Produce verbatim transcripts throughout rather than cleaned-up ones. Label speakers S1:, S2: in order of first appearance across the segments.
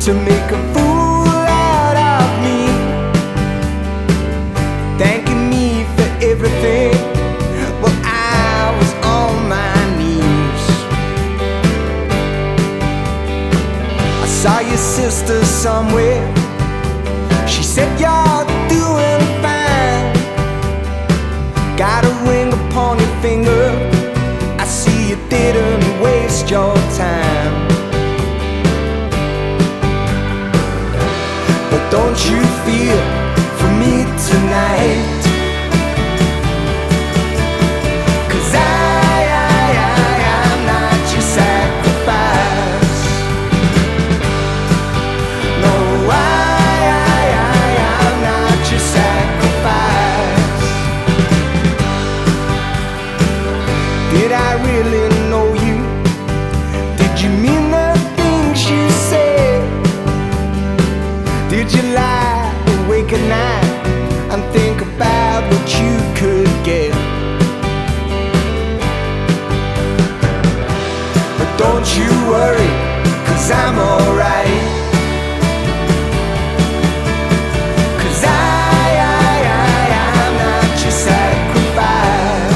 S1: to make a fool out of me, thanking me for everything. Well, I was on my knees. I saw your sister somewhere. She said you're doing fine. Got a ring upon your finger. I see you didn't waste your time. But don't you feel for me tonight? 'Cause I, I, I, I'm not your sacrifice. No, I, I, I, I'm not your sacrifice. Did I really know you? Did you mean the things you said? Did you lie awake at night and think about what you could get? But don't you worry, 'cause I'm alright. 'Cause I, I, I, I'm not your sacrifice.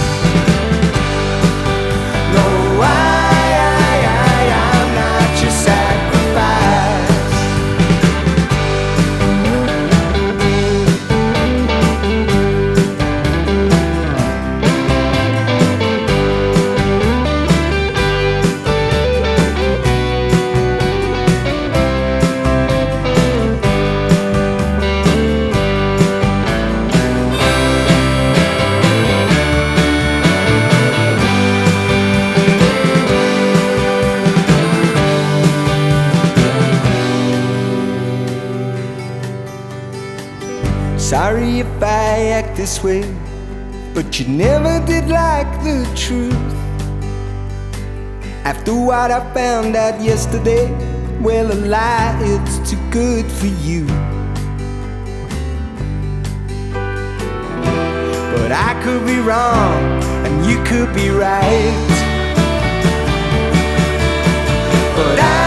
S1: No, I, I, I, I'm not your sacrifice. Sorry if I act this way, but you never did like the truth. After what I found out yesterday, well, a lie, it's too good for you. But I could be wrong, and you could be right. But I